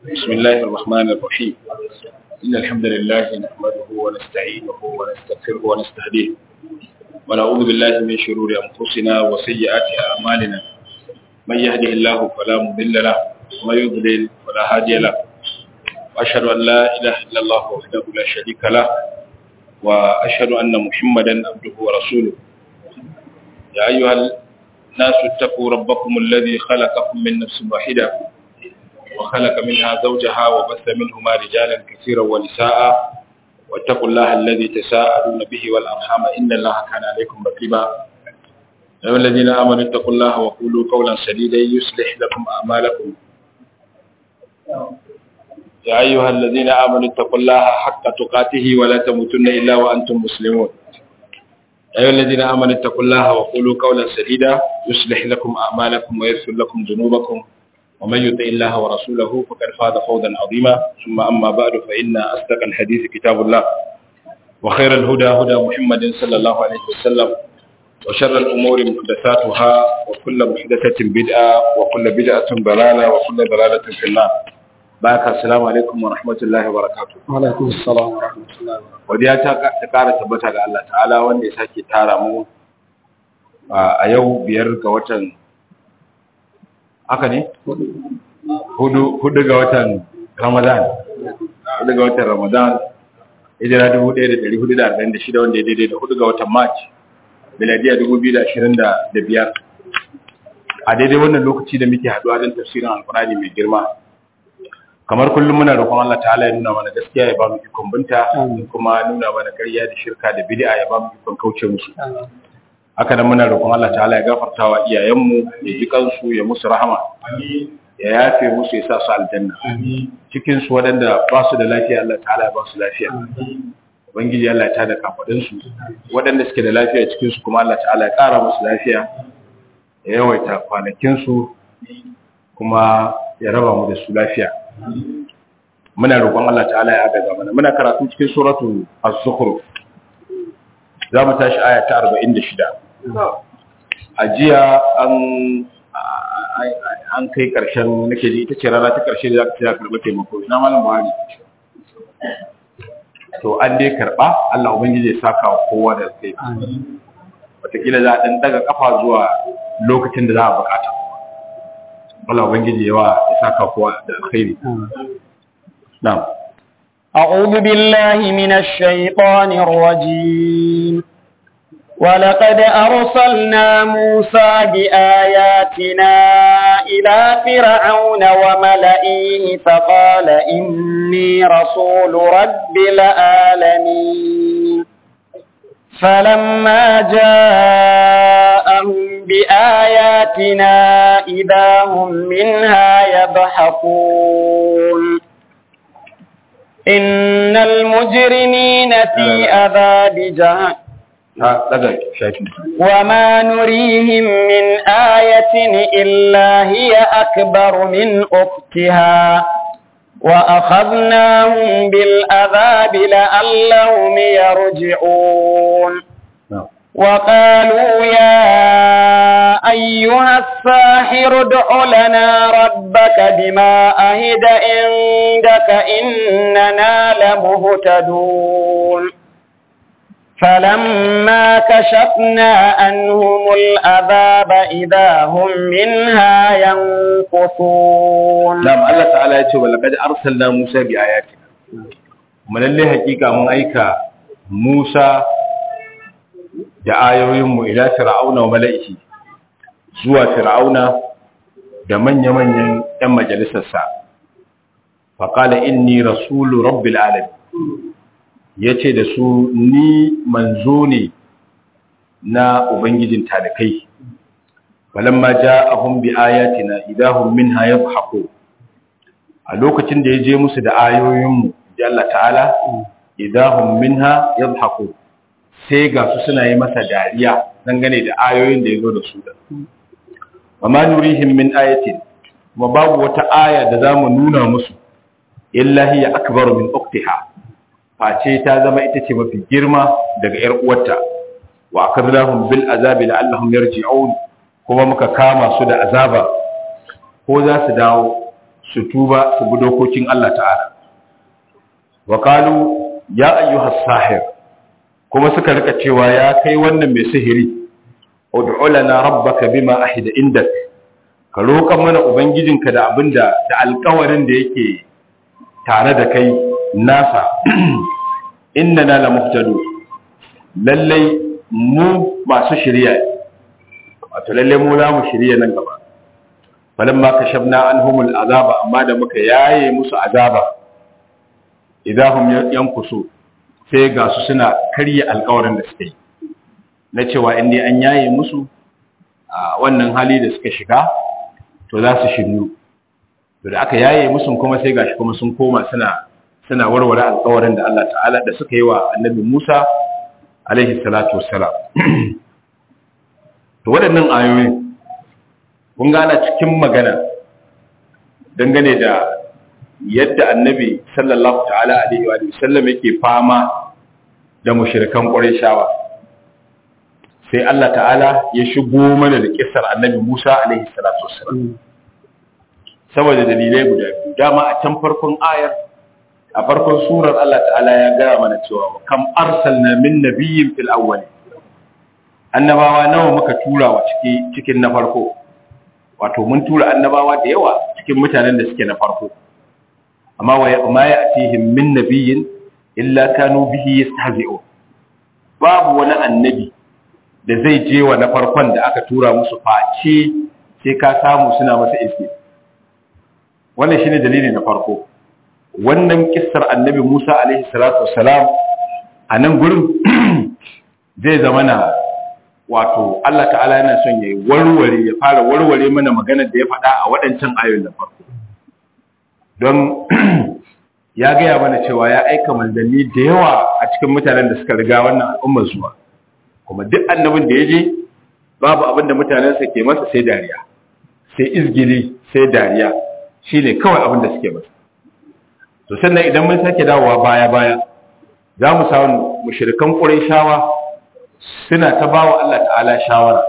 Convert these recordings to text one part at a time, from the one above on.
بسم الله الرحمن الرحيم. إن الحمد لله نحمده ونستعينه ونستغفره ونستهديه ونعوذ بالله من شرور أنفسنا وسيئات أعمالنا. من يهده الله فلا مضل له ومن يضلل فلا هادي له، وأشهد أن لا إله إلا الله وحده لا شريك له، وأشهد أن محمدا عبده ورسوله. يا أيها الناس اتقوا ربكم الذي خلقكم من نفس واحدة وخلق منها زوجها وبث منهما رجالا كثيرا ونساء، واتقوا الله الذي تساءلون به والأرحام إن الله كان عليكم رقيبا. يا أيها الذين آمنوا اتقوا الله وقولوا قولا سديدا يصلح لكم أعمالكم. يا أيها الذين آمنوا اتقوا الله حق تقاته ولا تموتن إلا وأنتم مسلمون. يا أيها الذين آمنوا اتقوا الله وقولوا قولا سديدا يصلح لكم أعمالكم ويغفر لكم ذنوبكم، ومن يطع الله ورسوله فقد فاز فوزا عظيما. ثم أما بعد، فإن أصدق الحديث كتاب الله، وخير الهدى هدى محمد صلى الله عليه وسلم، وشر الأمور محدثاتها، وكل محدثة بدعة، وكل بدعة ضلالة، وكل ضلالة في النار. بارك السلام عليكم ورحمة الله وبركاته. وعليكم السلام ورحمة الله وبركاته. وديا ta ƙara tabbata ga Allah ta'ala wanda ya sake tara mu a yau 5 ga watan haka ne? Hudu ga watan Ramadan. Hudu ga watan Ramadan, hijira 1446 wanda ya daidai da 4 ga watan March, miladiya 2025. A daidai wannan lokaci da muke haduwa don tafsirin Alkur'ani mai girma. Kamar kullum muna roƙon Allah ta'ala ya nuna mana gaskiya ya ba mu ikon binta, kuma nuna mana ƙarya da shirka da bid'a ya ba mu ikon kauce musu. Haka nan muna roƙon Allah ta'ala ya gafarta wa iyayenmu, ya ji kansu, ya musu rahama, ya yafe musu, ya sa su aljanna. Cikin su waɗanda ba su da lafiya Allah ta'ala ya ba su lafiya. Ubangiji Allah ya tada kafadin su. Waɗanda suke da lafiya cikin su kuma Allah ta'ala ya ƙara musu lafiya, ya yawaita kwanakin su, kuma ya raba mu da su lafiya. Muna roƙon Allah ta'ala ya agaza mana. Muna karatu cikin suratu Az-Zukhruf. Za mu tashi aya ta 46. A jiya an kai ƙarshen, nake ji ita ce rana ta ƙarshe da za ka karɓi taimako. Ina malam Buhari. To an dai karɓa, Allah ubangiji ya saka wa kowa da kai. Wataƙila za a ɗan daga ƙafa zuwa lokacin da za a buƙata. Allah ubangiji ya saka kowa da alkhairi. Na'am. أعوذ بالله من الشيطان الرجيم. ولقد أرسلنا موسى بآياتنا إلى فرعون وملئه فقال إني رسول رب العالمين. فلما جاءهم بآياتنا إذا هم منها يضحكون. إن المجرمين في عذاب جهنم وما نريهم من آية إلا هي أكبر من أختها وأخذناهم بالعذاب لعلهم يرجعون. وقالوا يا أيها الساحر ادع لنا ربك بما أهد عندك إننا لمهتدون. فلما كشفنا عنهم العذاب إذا هم منها ينقصون. نعم، الله تعالى يقول ولقد أرسلنا موسى بآياتنا. من اللي حقيقة من أيك موسى da ayoyinmu ila fir'auna wa mala'ihi, zuwa fir'auna da manya-manyan 'yan majalisarsa. Faƙala inni rasulu rabbil alamin, ya ce da su ni manzo ne na Ubangijin talikai. Falamma ja'ahum bi ayatina idahum minha yadhhaku, a lokacin da ya je musu da ayoyinmu da Allah ta'ala idahum minha yadhhaku, sai ga su suna yi masa dariya dangane da ayoyin da ya zo da su da. Wa ma nurihim min ayatin, wa babu wata aya da za mu nuna musu, illa hiya akbaru min ukhtiha, face ta zama ita ce mafi girma daga ‘yar uwarta. Wa akadnahum bil azabi la'allahum yarji'un, kuma muka kama su da azaba ko za su dawo su tuba su bi dokokin Allah ta'ala. Wa qalu ya ayyuhas sahir, kuma suka rika cewa ya kai wannan mai sihiri, ud'u lana rabbaka bima ahida indak, ka roƙan mana ubangijinka da abinda da alƙawarin da yake tare da kai nasa. Innana la muhtadu, lallai mu masu shiriya ne, wato lallai mu za mu shirya nan gaba. Falamma kashafna anhumul azaba, amma da muka yaye musu azaba, idahum yankusu, sai ga su suna karya alƙawarin da suka yi na cewa in dai an yaye musu a wannan hali da suka shiga to za su shiryu. To da aka yaye musu kuma sai gashi kuma sun koma suna warware alƙawarin da Allah ta'ala da suka yi wa annabi Musa alaihi salatu wassalam. To waɗannan ayoyi kun gana cikin magana dangane da yadda annabi sallallahu ta'ala alaihi wa sallam yake fama da mushrikan Qurayshawa. Sai Allah ta'ala ya shigo mana da kissar annabi Musa alaihi salatu wassalam saboda dalilai guda biyu. Dama a can farkon ayar, a farkon surar, Allah ta'ala ya gaya mana cewa kam arsalna min nabiyyin fil awwal, annabawa nawa muka tura wa cikin na farko, wato mun tura annabawa da yawa cikin mutanen da suke na farko, amma wa ma ya'tihim min nabiyyin illa kanu bihi yastahzi'un. Babu wani annabi da zai je wa na farkon da aka tura musu face sai ka samu suna masa izini. Wannan shine dalili na farko. Wannan kissar annabi Musa alaihi salatu wassalam a nan gurin zai zama na, wato Allah ta'ala yana son ya fara warware mana maganar da ya faɗa a waɗancan ayoyin da farko. Don ya gaya mana cewa ya aika manzanni da yawa a cikin mutanen da suka riga wannan al'ummar zuwa, kuma duk annabin da ya je babu abin da mutanensa ke masa sai dariya, sai izgili, sai dariya, shine kawai abin da suke masa. To sannan idan mun sake dawowa baya za mu samu mushrikan Qurayshawa suna ta bawa Allah ta'ala shawara,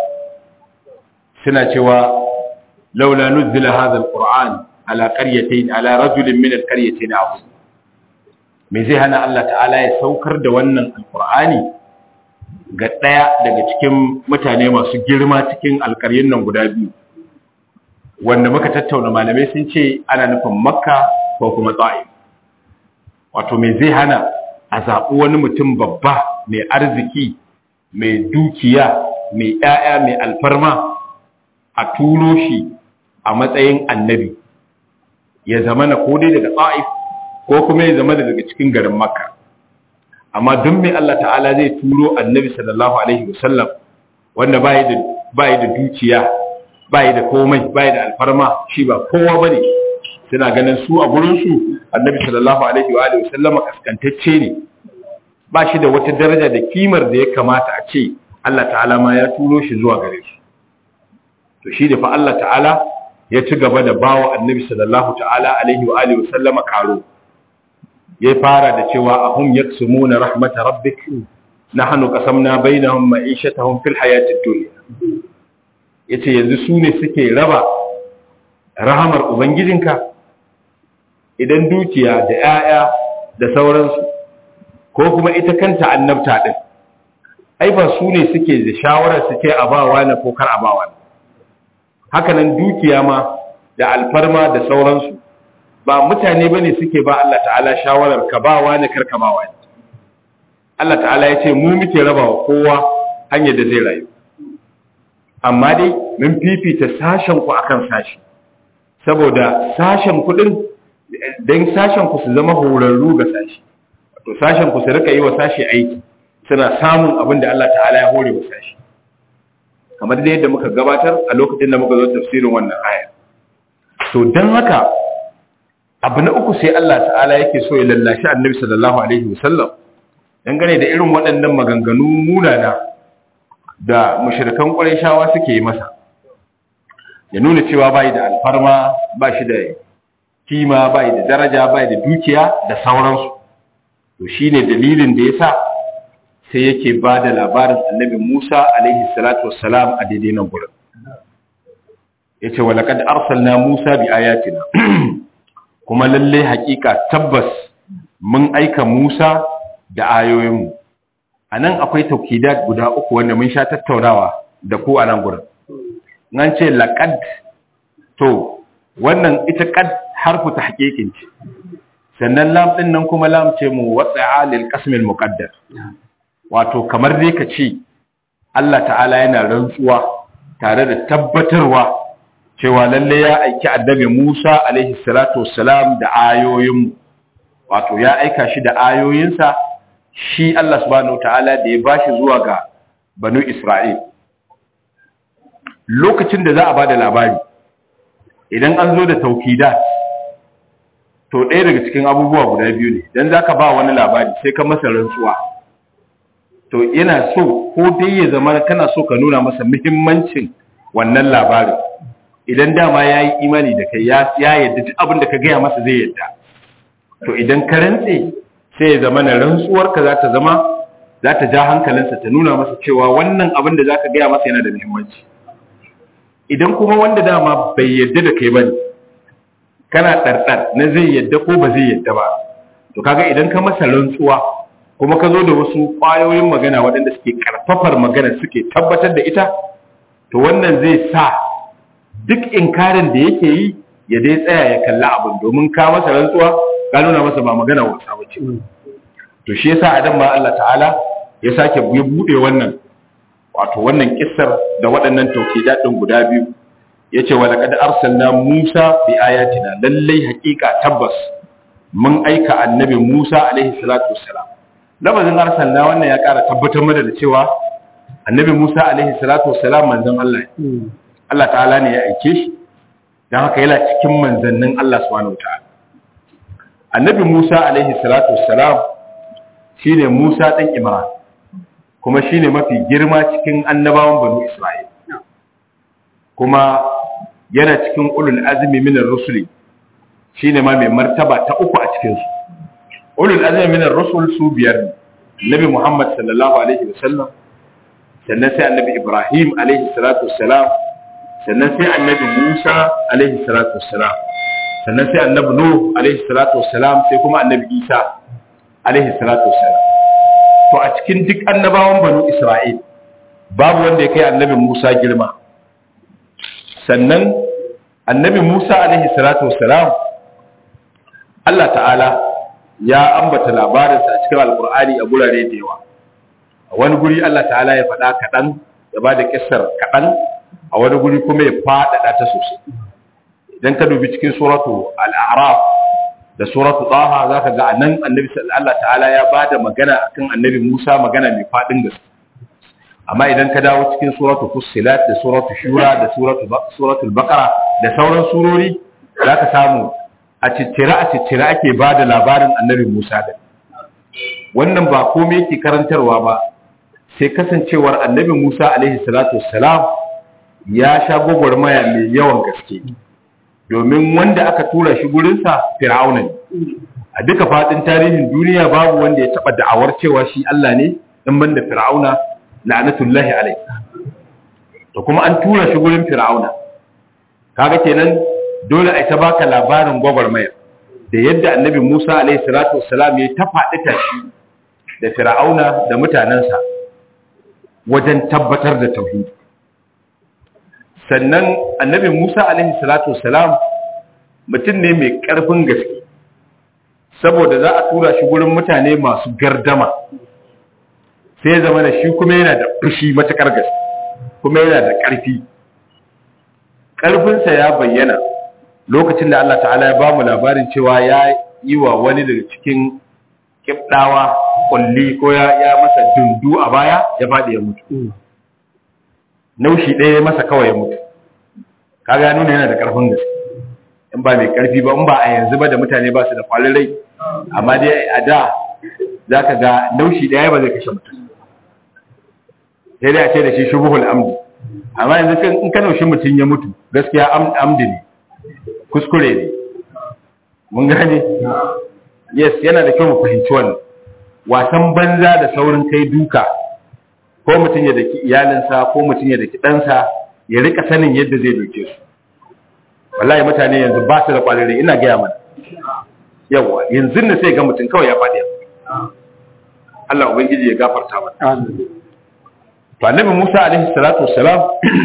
suna cewa laula nuzila hadha alquran ala qaryatayn ala rajulin min alqaryatayn azim. Me zai hana Allah ta'ala ya saukar da wannan alqur'ani ga daya daga cikin mutane masu girma cikin alƙaryun nan guda biyu, wanda muka tattauna malamai sun ce ana nufin Makka ko kuma Ta'if. Wato me zai hana a zaɓi wani mutum babba mai arziki, mai dukiya, mai ƴaƴa, mai alfarma, a turo shi a matsayin annabi, ya zama na ko dai daga Ta'if ko kuma ya zama daga cikin garin Makka. Amma don me Allah ta'ala zai turo annabi sallallahu alaihi wasallam wanda bai da dukiya, bai da komai, bai da alfarma, shi ba kowa bane. Suna ganin su a gurin su annabi sallallahu alaihi wa alihi wasallam kaskantacce ne, ba shi da wata daraja da kimar da ya kamata a ce Allah ta'ala ma ya turo shi zuwa gare su. To shi da fa Allah ta'ala ya ci gaba da bawa annabi sallallahu ta'ala alaihi wa alihi wasallam karo. Ya fara da cewa ahum yaksumuna rahmata rabbik nahnu qasamna bainahum ma'ishatahum fil hayatid dunya. Yace yanzu su ne suke raba rahamar ubangijinka, idan dukiya da 'ya'ya da sauransu, ko kuma ita kanta annabta din, ai ba su ne suke da shawarar suke abawa na ko kar abawa. Haka nan dukiya ma da alfarma da sauransu, ba mutane bane suke ba Allah ta'ala shawarar ka bawa ne kar ka bawa. Allah ta'ala ya ce mu muke rabawa kowa hanyar da zai rayu, amma dai mun fifita sashen ku akan sashi, saboda sashen kuɗin don sashen ku su zama horarru ga sashi, to sashen ku su rika yi wa sashi aiki, suna samun abin da Allah ta'ala ya hore wa sashi, kamar da yadda muka gabatar a lokacin da muka zo tafsirin wannan aya. To don haka abu na uku sai Allah ta'ala yake so ya lallashi annabi sallallahu alaihi wasallam dangane da irin waɗannan maganganu munana da mushrikan Qurayshawa suke yi masa, ya nuna cewa bai da alfarma, ba shi da kima, bai da daraja, bai da dukiya da sauransu. To shine dalilin da yasa sai yake ba da labarin annabi Musa alaihi salatu wassalam a daidai nan gurin. Yace wa laqad arsalna Musa bi ayatina, kuma lalle hakika tabbas mun aika Musa da ayoyinmu. Anan akwai taukidat guda uku wanda mun sha tattaunawa da ku a nan gurin. Nan ce laqad, to wannan ita qad harfu tahqiqin ce. Sannan lam din nan kuma lam ce mu wada'a lil qasm al muqaddar. Wato kamar dai ka ce Allah ta'ala yana rantsuwa tare da tabbatarwa cewa lalle ya aiki annabi Musa alaihi salatu wassalam da ayoyin, wato ya aika shi da ayoyinsa shi Allah subhanahu wataala da ya bashi zuwa ga banu Isra'il. Lokacin da za a bada labari idan an zo da taukidat, to ɗaya daga cikin abubuwa guda biyu ne. Dan zaka ba wani labari sai ka masa rantsuwa, to yana so ko dai ya zama kana so ka nuna masa muhimmancin wannan labarin. Idan dama ya yi imani da kai ya yadda duk abin da ka gaya masa zai yadda, to idan ka rantse sai ya zama na rantsuwarka za ta ja hankalinsa, ta nuna masa cewa wannan abin da za ka gaya masa yana da muhimmanci. Idan kuma wanda dama bai yadda da kai ba ne, kana ɗarɗar na zai yadda ko ba zai yadda ba, to kaga idan ka masa rantsuwa kuma ka zo da wasu ƙwayoyin magana waɗanda suke ƙarfafar magana suke tabbatar da ita, to wannan zai sa duk inkarin da yake yi ya dai tsaya ya kalla abin, domin ka masa rantsuwa ka nuna masa ba magana wasa bace. To shi yasa Adam ma Allah ta'ala ya sake ya bude wannan, wato wannan kissar da waɗannan taukidat din guda biyu. Yace wa laqad arsalna Musa bi ayatina, lallai haƙiƙa tabbas mun aika annabi Musa alaihi salatu wassalam. Lafazin arsalna wannan ya ƙara tabbatar mana da cewa annabi Musa alaihi salatu wassalam manzon Allah ne. Allah ta'ala ne ya aike shi, don haka yana cikin manzannin Allah subhanahu wataala. Annabi Musa alaihi salatu wassalam shine Musa dan Imran, kuma shine mafi girma cikin annabawan banu Isra'il, kuma yana cikin ulul azmi minar rusuli, shine ma mai martaba ta uku a cikin su. Ulul azmi minar rusul su biyar ne: Annabi Muhammad sallallahu alaihi wasallam, sannan sai Annabi Ibrahim alaihi salatu wassalam, sannan sai Annabi Musa alaihi salatu wassalam, sannan sai Annabi Nuh alaihi salatu wassalam, sai kuma Annabi Isa alaihi salatu wassalam. To a cikin duk annabawan banu Isra'il babu wanda ya kai Annabi Musa girma. Sannan Annabi Musa alaihi salatu wassalam, Allah ta'ala ya ambata labarinsa a cikin Alƙur'ani a gurare da yawa. A wani guri Allah ta'ala ya faɗa kaɗan, ya ba da kissar kaɗan, a wani guri kuma ya faɗaɗa ta sosai. Idan ka dubi cikin suratu al-A'raf da suratu Taha, za ka ga a nan Allah ta'ala ya ba da magana akan annabi Musa, magana mai faɗin gaske. Amma idan ka dawo cikin suratu Fussilat da suratu Shura da suratul Baqara da sauran surori, za ka samu a ciccire ake ba da labarin annabi Musa da. Wannan ba komai yake karantarwa ba, sai kasancewar annabi Musa alaihi salatu wassalam ya sha gwagwarmaya mai yawan gaske, domin wanda aka tura shi gurinsa Fir'auna ne. A duka faɗin tarihin duniya babu wanda ya taɓa da'awar cewa shi Allah ne in banda Fir'auna la'natullahi alaihi. To kuma an tura shi gurin Fir'auna, kaga kenan dole a ta baka labarin gwagwarmaya da yadda annabi Musa alaihi salatu wassalam ya ta faɗi tashi da Fir'auna da mutanensa wajen tabbatar da tauhidi. Sannan annabi Musa alaihi salatu wassalam mutum ne mai ƙarfin gaske, saboda za a tura shi gurin mutane masu gardama, sai ya zama da shi kuma yana da fushi matuƙar gaske, kuma yana da ƙarfi. Ƙarfinsa ya bayyana lokacin da Allah ta'ala ya ba mu labarin cewa ya yi wa wani daga cikin kibdawa kulli, ko ya masa dundu a baya, ya faɗi ya mutu. Naushi ɗaya ya masa kawai ya mutu. Kaga ya nuna yana da ƙarfin gaske, in ba mai ƙarfi ba, in ba a yanzu ba da mutane ba su da kwalin rai, amma dai a da za ka ga naushi ɗaya ba zai kashe mutum, sai dai a ce da shi shubuhul amdi. Amma yanzu in ka naushi mutum ya mutu, gaskiya amdi ne, kuskure ne. Mun gane? Yes, yana da kyau mu fahimci wannan. Wasan banza da saurin kai duka, ko mutum ya daki iyalinsa, ko mutum ya daki ɗansa, ya rika sanin yadda zai doke su. Wallahi mutane yanzu ba su da kwalire, ina gaya mana. yawa yanzu ne sai ga mutum kawai ya faɗi Allah ubangiji ya gafarta mana to annabi Musa alaihi salatu wassalam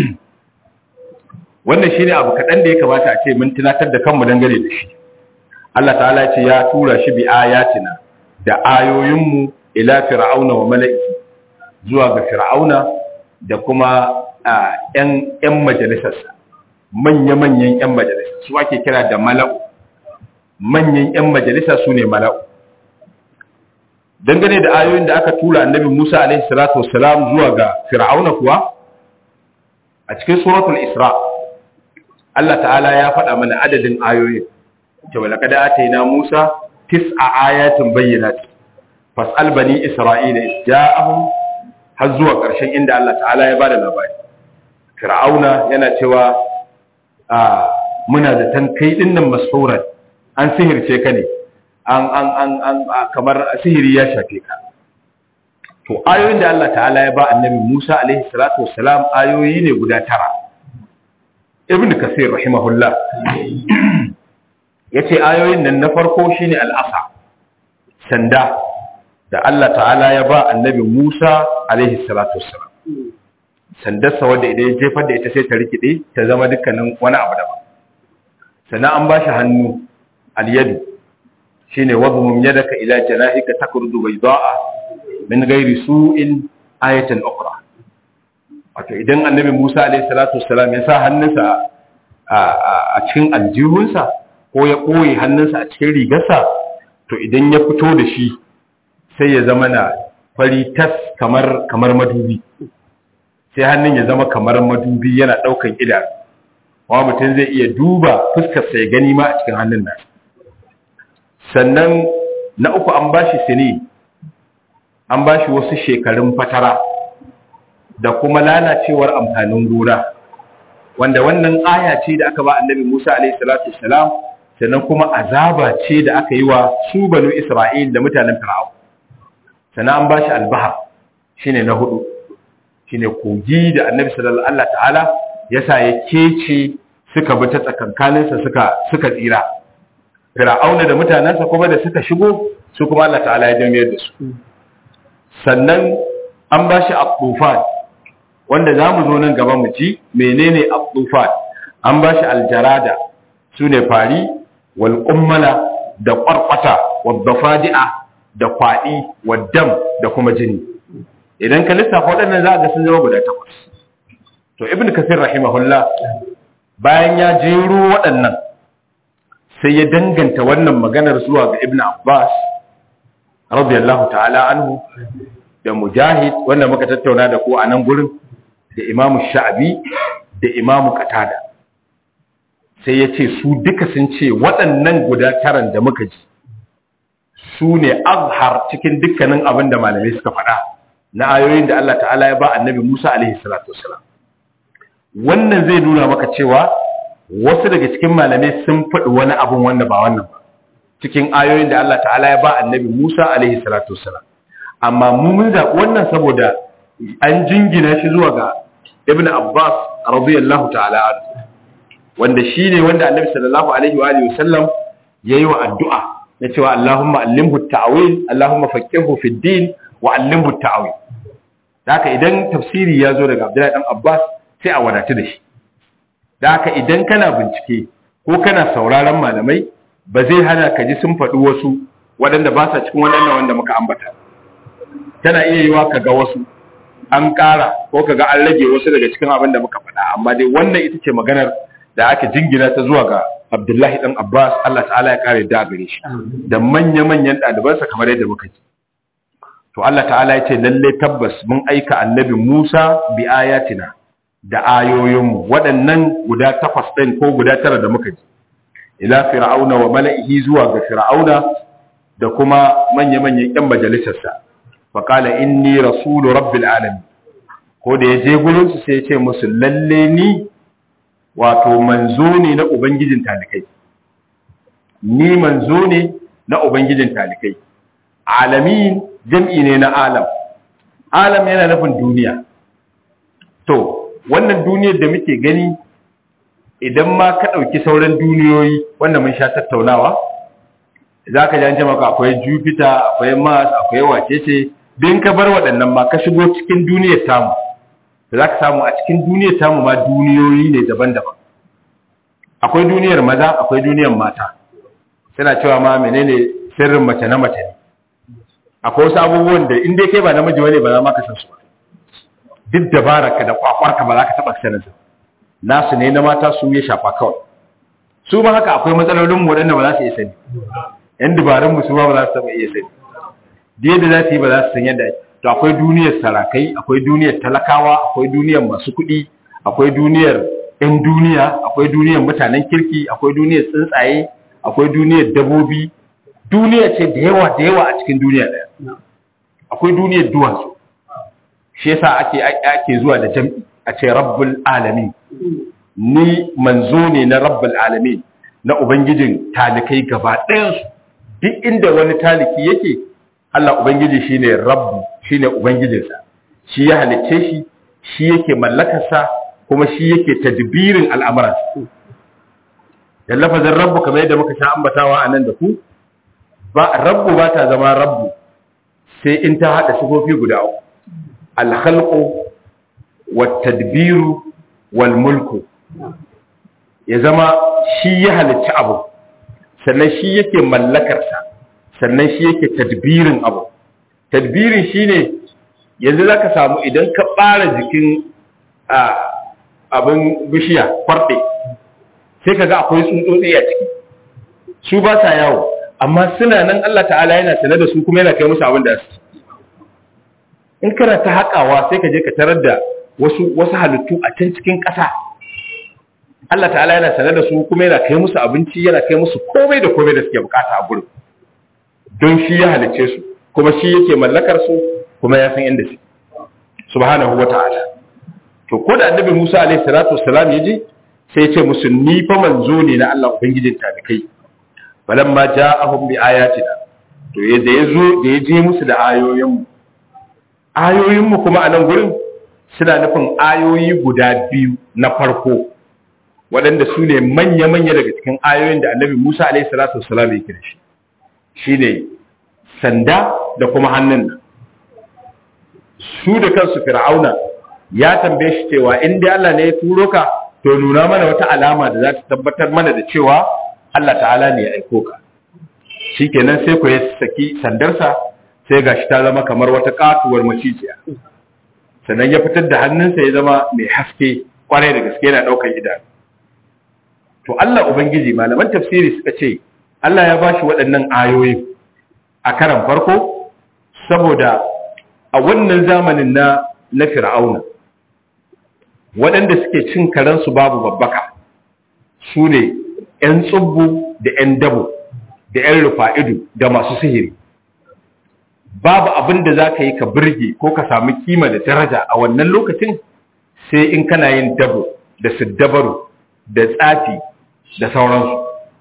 wannan shine abu kadan da ya kamata a ce mun tunatar da kanmu dangane da shi. Allah ta'ala ya ce ya tura shi bi ayatina da ayoyinmu ila fir'auna wa mala'ihi zuwa ga fir'auna da kuma ƴan majalisarsa, manya-manyan ƴan majalisa su ake kira da mala'u. Manyan ƴan majalisa su ne mala'u. Dangane da ayoyin da aka tura annabi Musa alaihi salatu wassalam zuwa ga fir'auna kuwa a cikin suratul Isra Allah ta'ala ya faɗa mana adadin ayoyin. cewa laqad atayna Musa 9 ayatin bayyinat fas'al bani Isra'ila ja'ahum har zuwa ƙarshen inda Allah ta'ala ya bada labari. Fir'auna yana cewa muna da tankai dinnan masuran an sihirce ka ne an kamar sihiri ya shafe ka. To ayoyin da Allah ta'ala ya ba annabi Musa alaihi salatu wassalam ayoyi ne guda 9. Ibn Kathir rahimahullah yace ayoyin nan na farko shine al-asa, sanda da Allah ta'ala ya ba annabi Musa alaihi salatu wassalam. Sandarsa wanda idan ya jefar da ita sai ta rikide ta zama dukkanin wani abu daban. Sannan an ba shi hannu al-yadu shine wadhum yadaka ila janahika takrudu bayda'a min ghairi su'in ayatan ukhra. Wato idan annabi Musa alaihi salatu wassalam ya sa hannunsa a cikin aljihunsa ko ya koyi hannunsa a cikin rigarsa, to idan ya fito da shi sai ya zama na fari tas kamar madubi. Sai hannun ya zama kamar madubi yana daukan idanu. Wa mutum zai iya duba fuskar sa ya gani ma a cikin hannun nan. Sannan na uku an bashi sini, an bashi wasu shekarun fatara da kuma lalacewar amfanin gona, wanda wannan aya ce da aka ba annabi Musa alaihi salatu wassalam, sannan kuma azaba ce da aka yi wa su banu Isra'il da mutanen Fir'aun. Sannan an bashi albahar shine na hudu, shine kogi da annabi sallallahu alaihi ta'ala yasa ya kece suka bi ta tsakankaninsa suka tsira. Fir'auna da mutanensa kuma da suka shigo su kuma Allah ta'ala ya jami'ar da su. Sannan an bashi at-tufan, wanda zamu zo nan gaba mu ji menene at-tufan. An bashi aljarada sune fari, wal qummala da qarqata, wad dafadi'a da kwadi, wad dam da kuma jini. Idan ka lissafa waɗannan za ga sun zama guda 8. To Ibn Kathir rahimahullah bayan ya jero waɗannan sai ya danganta wannan maganar zuwa ga Ibn Abbas radiyallahu ta'ala anhu da Mujahid wanda muka tattauna da ku a nan gurin, da Imam Sha'bi da Imam Qatada. Sai ya ce su duka sun ce waɗannan guda 9 da muka ji su ne azhar cikin dukkanin abin da malamai suka faɗa na ayoyin da Allah ta'ala ya ba annabi Musa alaihi salatu wasalam. Wannan zai nuna maka cewa wasu daga cikin malamai sun faɗi wani abun wanda ba wannan ba cikin ayoyin da Allah ta'ala ya ba annabi Musa alaihi salatu wasalam. Amma mu mun zaɓi wannan saboda an jingina shi zuwa ga Ibn Abbas radiyallahu ta'ala anhu, wanda shine wanda annabi sallallahu alaihi wa alihi wasallam yayi wa addu'a na cewa Allahumma allimhu at-ta'wil, Allahumma faqqihhu fid din wa allimhu at-ta'wil. Haka idan tafsiri ya zo daga Abdullahi dan Abbas sai a wadatu da shi. Haka idan kana bincike ko kana sauraron malamai ba zai hana ka ji sun faɗi wasu waɗanda ba sa cikin waɗannan wanda muka ambata. Tana iya yiwa ka ga wasu an ƙara ko ka ga an rage wasu daga cikin abin da muka faɗa, amma dai wannan ita ce maganar da aka jingina ta zuwa ga Abdullahi dan Abbas, Allah ta'ala ya kare da gare shi da manya-manyan ɗalibansa kamar yadda muka ji. To Allah ta'ala ya ce lalle tabbas mun aika annabi Musa bi ayatina da ayoyinmu waɗannan guda 8 ɗin ko guda 9 da muka ji, ila fir'auna wa mala'ihi zuwa ga fir'auna da kuma manya-manyan ƴan majalisarsa. Fa qala inni rasulu rabbil alamin, ko da ya je gurin su sai ya ce musu lalle ni wato manzo ne na ubangijin talikai. Ni manzo ne na ubangijin talikai. Alamin jam'i ne na alam. Alam yana nufin duniya. To wannan duniyar da muke gani idan ma ka ɗauki sauran duniyoyi wanda mun sha tattaunawa zaka ji an ce maka akwai Jupiter, akwai Mars, akwai wacece, din ka bar waɗannan ma ka shigo cikin duniyar tamu, zaka samu a cikin duniyar tamu ma duniyoyi ne daban-daban. Akwai duniyar maza, akwai duniyar mata. Suna cewa ma menene sirrin mace na mace ne. Akwai wasu abubuwan da in dai kai ba namiji bane ba za ma ka san su ba. Duk dabararka da kwakwarka ba za ka taɓa sanin su. Nasu ne na mata su ya shafa kawai. Su ma haka akwai matsalolin mu waɗanda ba za su iya sani. Yan dabarun mu su ba za su taɓa iya sani. Da yadda za su yi ba za su san yadda ake. To akwai duniyar sarakai, akwai duniyar talakawa, akwai duniyar masu kuɗi, akwai duniyar 'yan duniya, akwai duniyar mutanen kirki, akwai duniyar tsuntsaye, akwai duniyar dabobi. Duniya ce da yawa a cikin duniya ɗaya. Akwai duniyar duwatsu. Shi yasa ake zuwa da jam'i a ce rabbul alamin. Ni manzo ne na rabbul alamin, na ubangijin talikai gaba ɗayansu. Duk inda wani taliki yake, Allah ubangiji shine rabbu, shine ubangijinsa. Shi ya halicce shi, shi yake mallakarsa, kuma shi yake tadbirin al'amuransa. Da lafazin rabbu kamar yadda muka sha ambatawa a nan da ku, rabbu ba ta zama rabbu sai in ta haɗa sifofi guda uku. Alhalƙo, wattadbiru, wal mulku. Ya zama shi ya halicci abu, sannan shi yake mallakarsa, sannan shi yake tadbirin abu. Tadbirin shine yanzu zaka samu idan ka ɓara jikin abin bishiya farɗe, sai kaga akwai tsuntsotsi a ciki. Su ba sa yawo, amma suna nan Allah ta'ala yana sanar da su kuma yana kai musu abin da su. In kana ta haƙawa sai ka je ka tarar da wasu halittu a can cikin ƙasa. Allah ta'ala yana sanar da su kuma yana kai musu abinci, yana kai musu komai da komai da suke bukata a gurin. Don shi ya halicce su, kuma shi yake mallakar su, kuma ya san inda su. Subhanahu wa ta'ala. To ko da Annabi Musa alaihi salatu wassalam ya je, sai ya ce musu ni fa manzo ne na Allah ubangijin talikai. Balamma ja'ahum bi ayatina. To da ya je musu da ayoyinmu. Ayoyinmu kuma a nan gurin suna nufin ayoyi guda biyu na farko, waɗanda su ne manya-manya daga cikin ayoyin da Annabi Musa alaihi salatu wassalam ya kira shi. Shi ne sanda da kuma hannun nan. Su da kansu Fir'auna ya tambaye shi cewa in dai Allah ne ya turo ka, to nuna mana wata alama da za ta tabbatar mana da cewa Allah ta'ala ne ya aiko ka. Shikenan sai ku ya saki sandarsa, sai gashi ta zama kamar wata katuwar macijiya. Sannan ya fitar da hannunsa ya zama mai haske kwarai da gaske yana daukar idanu. To Allah Ubangiji, malaman tafsiri suka ce Allah ya bashi waɗannan ayoyi a karan farko saboda a wannan zamanin na Fir'auna, waɗanda suke cin karansu babu babbaka su ne ‘yan tsubbu da ‘yan dabo da ‘yan rufa'idu da masu sihiri. Babu abin da za ka yi ka birge ko ka sami kima da daraja a wannan lokacin sai in kana yin dabo da siddabaru da tsafi da sauransu.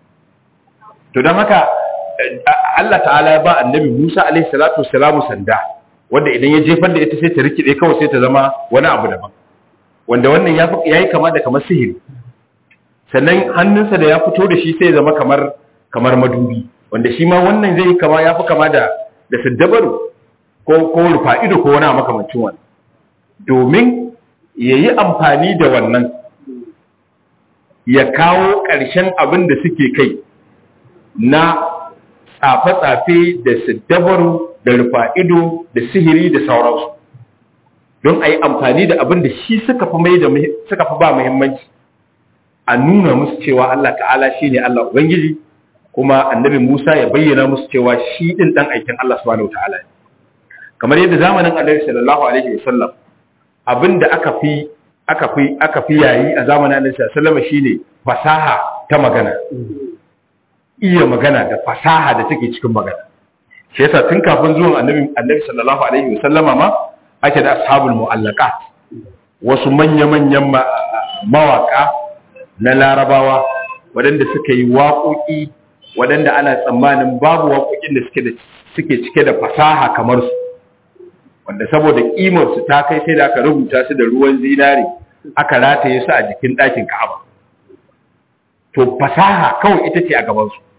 To don haka Allah ta'ala ya ba Annabi Musa alaihi salatu wassalamu sanda, wanda idan ya jefar da ita sai ta rikide kawai sai ta zama wani abu daban, wanda wannan ya yi kama da kamar sihiri. Sannan hannunsa da ya fito da shi sai ya zama kamar madubi, wanda shi ma wannan zai yi kama, ya fi kama da siddabaru ko rufa'ido ko wani makamancin wannan, domin ya yi amfani da wannan ya kawo ƙarshen abin da suke kai na tsafe-tsafe da siddabaru da rufa'ido da sihiri da sauransu, don a yi amfani da abin da shi suka fi ba muhimmanci, a nuna musu cewa Allah ta'ala shi ne Allah Ubangiji, kuma Annabi Musa ya bayyana musu cewa shi ɗin ɗan aikin Allah subhanahu wa ta'ala. Kamar yadda zamanin Annabi sallallahu alaihi wasallam abin da aka fi yayi a zamanin Annabi sallallahu alaihi wasallam shine fasaha ta magana, iya magana da fasaha da take cikin magana. Shi yasa tun kafin zuwan Annabi sallallahu alaihi wasallama ma ake da ashabul mu'allaqat, wasu manya-manyan mawaka na Larabawa waɗanda suka yi waƙoƙi waɗanda ana tsammanin babu waƙoƙin da suke cike da fasaha kamar su, wanda saboda ƙimar su ta kai sai da aka rubuta su da ruwan zinare aka rataye su a jikin ɗakin Ka'aba. To fasaha kawai ita ce a gaban su.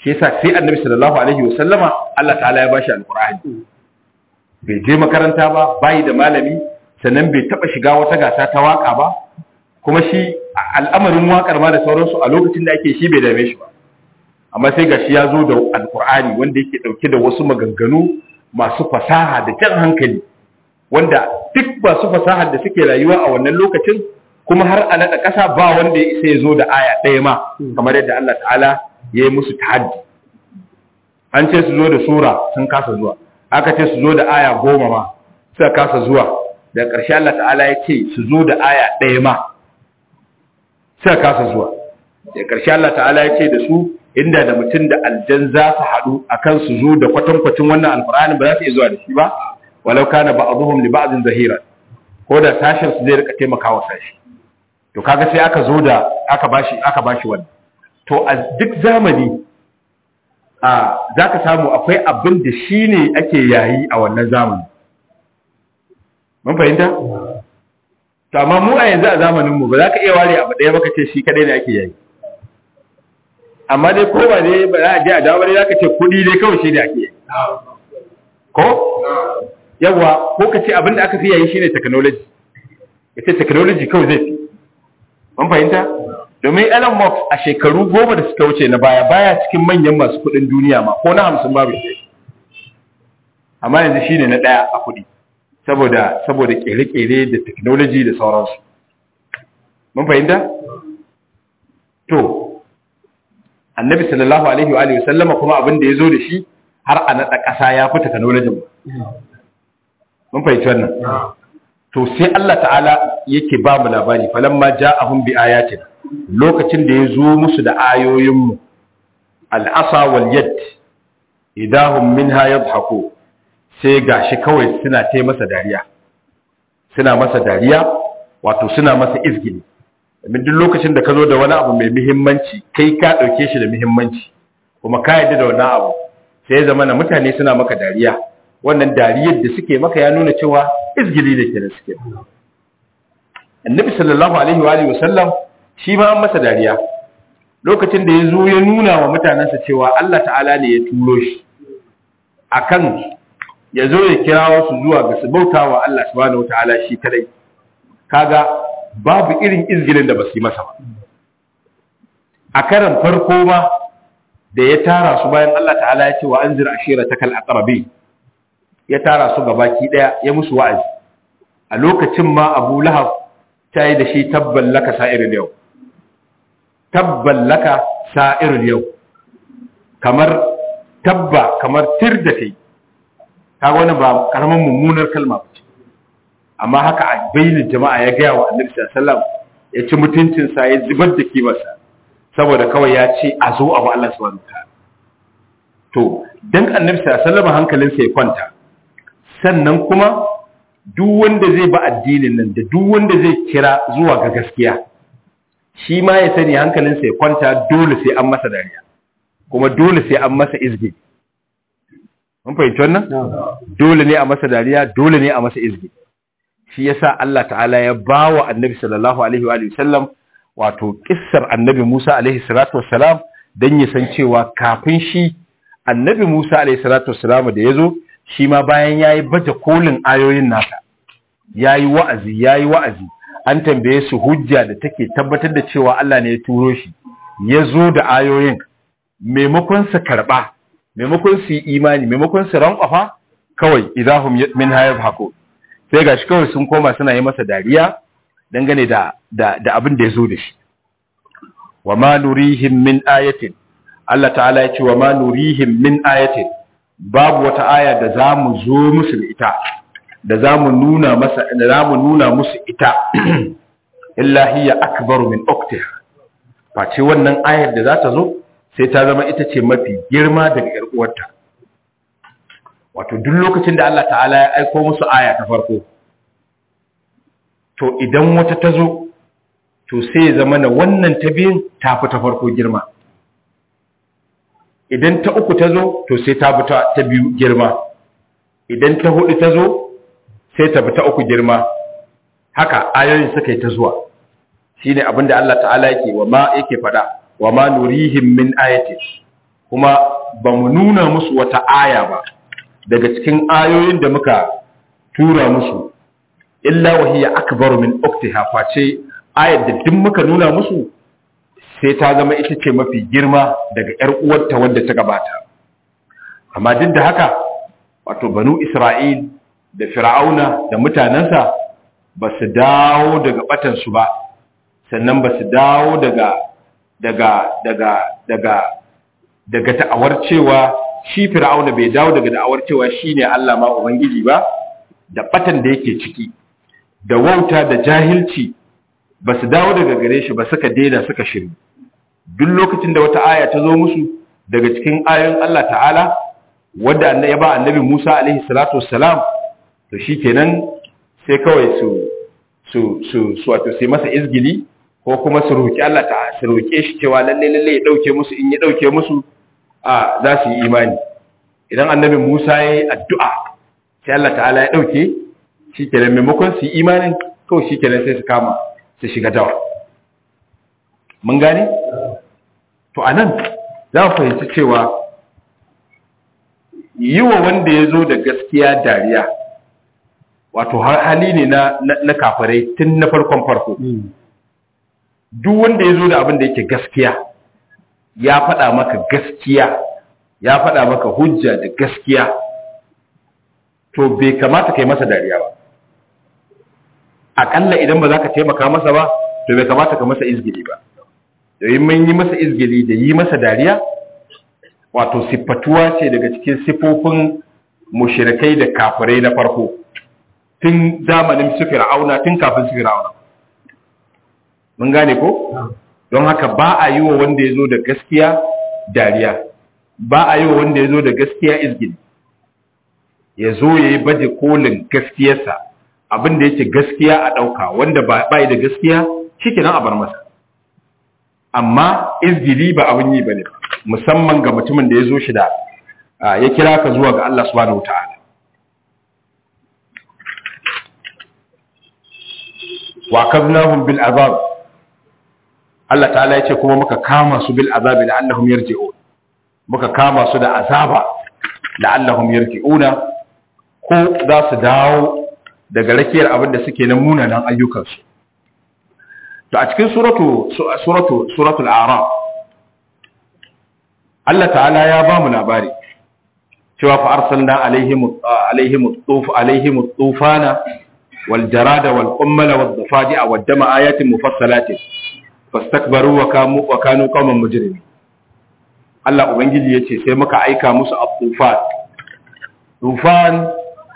shi yasa sai annabi sallallahu alaihi wasallama Allah ta'ala ya bashi alqur'ani bai je makaranta ba, bai da malami, sannan bai taba shiga wata gasa ta waka ba, kuma shi al'amarin wakar ma da sauransu a lokacin da ake shi bai dame shi ba. Amma sai gashi ya zo da alqur'ani wanda yake dauke da wasu maganganu masu fasaha da jan hankali, wanda duk masu fasaha da suke rayuwa a wannan lokacin kuma har a naɗa ƙasa ba wanda ya isa ya zo da aya ɗaya ma, kamar yadda Allah ta'ala ya yi musu tahaddi. An ce su zo da sura sun kasa zuwa, aka ce su zo da aya 10 ma suka kasa zuwa, daga ƙarshe Allah ta'ala ya ce su zo da aya 1 ma suka kasa zuwa. Daga ƙarshe Allah ta'ala ya ce da su inda da mutum da aljan za su haɗu akan su zo da kwatankwacin wannan alƙur'ani ba za su iya zuwa da shi ba, walau kana ba'dhum li ba'dhin zahira, ko da sashen su zai rika taimakawa sashi. To kaga sai aka zo da aka bashi wannan. To a duk zamani za ka samu akwai abin da shi ne ake yayi a wannan zamani. Mun fahimta? To amma mu a yanzu a zamaninmu ba za ka iya ware abu ɗaya baka ce shi kadai ne ake yayi. Amma dai ko ba dai ba za a je a dawo dai za ka ce kuɗi dai kawai shi ne ake yayi. Ko? Yawwa, ko ka ce abin da aka fi yayi shi ne technology. Ka ce technology kawai zai fi. Mun fahimta? Domin Elon Musk a shekaru 10 da suka wuce na baya cikin manyan masu kudin duniya ma, ko na 50 babu shi. Amma yanzu shine na daya a kudi saboda kere-kere da technology da sauransu. Mun fahimta? To Annabi sallallahu alaihi wa alihi wasallama kuma abin da yazo da shi har a nada kasa ya fi technology. Mun fahimci wannan? To sai Allah ta'ala yake ba mu labari falamma ja'ahum bi ayatin, lokacin da ya zo musu da ayoyinmu, al'asa wal yad idahum minha yadhaku, sai gashi kawai suna tai masa dariya, wato suna masa izgili. Domin duk lokacin da ka zo da wani abu mai muhimmanci, kai ka dauke shi da muhimmanci kuma ka yarda da wannan abu, sai zama na mutane suna maka dariya. Wannan dariyar da suke maka ya nuna cewa izgili da ke da suke. Annabi sallallahu alaihi wa alihi wasallam shi ma an masa dariya lokacin da ya zo ya nuna wa mutanensa cewa Allah ta'ala ne ya turo shi akan ya zo ya kira wasu zuwa ga su bauta wa Allah subhanahu wataala shi kadai. Kaga babu irin izgilin da ba su yi masa ba. A karan farko ma da ya tara su bayan Allah ta'ala ya ce wa anzir ashiratakal aqrabin, ya tara su gabaki daya ya musu wa'azi. A lokacin ma Abu Lahab ta yi da shi tabban laka sa'irul yau, tabban laka sa'irul yau, kamar tabba, kamar tir da kai. Kaga wani ba karaman mummunar kalma ba ce, amma haka a bayyana jama'a ya gaya wa Annabi sallallahu alaihi wasallam, ya ci mutuncinsa, ya zubar da kimarsa saboda kawai ya ce a zo abu Allah subhanahu wa ta'ala. To dan Annabi sallallahu alaihi wasallam hankalinsa ya kwanta, sannan kuma duk wanda zai ba addinin nan da duk wanda zai kira zuwa ga gaskiya, shi ma ya sani hankalinsa ya kwanta, dole sai an masa dariya kuma dole sai an masa izgi. Mun fahimci wannan? Dole ne a masa dariya, dole ne a masa izgi. Shi yasa Allah ta'ala ya bawa Annabi sallallahu alaihi wa sallam wato kissar Annabi Musa alaihi salatu wassalam dan ya san cewa kafin shi Annabi Musa alaihi salatu wassalam da yazo, shi ma bayan ya yi baje kolin ayoyin nasa, ya yi wa'azi, an tambaye su hujja da take tabbatar da cewa Allah ne ya turo shi, ya zo da ayoyin, maimakon su karɓa, maimakon su yi imani, maimakon su rankwafa, kawai idahum min hayar hako, sai ga shi kawai sun koma suna yi masa dariya dangane da abin da ya zo da shi. Wa ma nurihim min ayatin, Allah ta'ala ya ce wa ma nurihim min ayatin, babu wata aya da za mu zo musu da ita, da za mu nuna musu ita illa hiya akbaru min uqtiha, face wannan ayar da za ta zo sai ta zama ita ce mafi girma daga ƴar uwarta. Wato duk lokacin da Allah ta'ala ya aiko musu aya ta farko, to idan wata ta zo to sai ya zama na wannan ta biyun ta fi ta farko girma. Idan ta uku ta zo to sai ta bi ta biyu girma, idan ta hudu ta zo sai ta bi ta uku girma. Haka ayoyin suka yi ta zuwa. Shine abinda Allah ta'ala yake faɗa, wa ma nurihim min ayatin, kuma ba mu nuna musu wata aya ba daga cikin ayoyin da muka tura musu illa wahiya akbaru min uktiha, face ayar da duk muka nuna musu sai ta zama ita ce mafi girma daga ƴar uwarta wadda ta gabata. Amma duk da haka wato banu Isra'il da Fir'auna da mutanensa ba su dawo daga batansu ba, sannan ba su dawo daga ta'awar cewa shi Fir'auna bai dawo daga da'awar cewa shi ne Allah ma Ubangiji ba, da batan da yake ciki da wauta da jahilci ba su dawo daga gare shi ba, suka daina suka shiru. Duk lokacin da wata aya ta zo musu daga cikin ayoyin Allah ta'ala wadda ya ba annabi Musa alaihi salatu wassalam, to shikenan sai kawai su wato sai masa izgili ko kuma su roki Allah ta'ala, su roke shi cewa lalle ya dauke musu, in ya dauke musu za su yi imani. Idan annabi Musa ya yi addu'a sai Allah ta'ala ya dauke, shikenan maimakon su yi imanin kawai shikenan sai su kama su shiga dawa. Mun gane? To anan za mu fahimci cewa yi wa wanda ya zo da gaskiya dariya wato hali ne na kafirai tun na farko. Duk wanda ya zo da abin da yake gaskiya, ya faɗa maka gaskiya, ya faɗa maka hujja da gaskiya, to bai kamata ka yi masa dariya ba. Aƙalla idan ba za ka taimaka masa ba, to bai kamata ka masa izgili ba. Domin mun yi masa izgili da yi masa dariya, wato siffatuwa ce daga cikin siffofin mushrikai da kafirai na farko, tun zamanin su Fir'auna, tun kafin su Fir'auna. Mun gane ko? Don haka ba a yi wa wanda ya zo da gaskiya dariya, ba a yi wa wanda ya zo da gaskiya izgili. Ya zo ya yi baje kolin gaskiyarsa, abin da yake gaskiya a ɗauka, wanda ba yi da gaskiya shi kenan a bar masa. Amma izgili ba abin yi ba ne, musamman ga mutumin da ya zo shi da ya kira ka zuwa ga Allah subhanahu ta'ala. Wa kaznahum bil azab, Allah ta'ala ya ce kuma muka kama su bil azab la'allahum yarji'un, muka kama su da azaba la'allahum yarji'una, ko za su dawo daga rakiyar abin da suke na munanan ayyukansu. To a cikin suratul a'raf Allah ta'ala ya ba mu labari cewa fa arsalna alaihim tufana wal jarada wal qummala wad dafadi'a wad dama ayatin mufassalatin fastakbaru wa kanu qauman mujrimin. Allah ubangiji yace sai muka aika musu tufan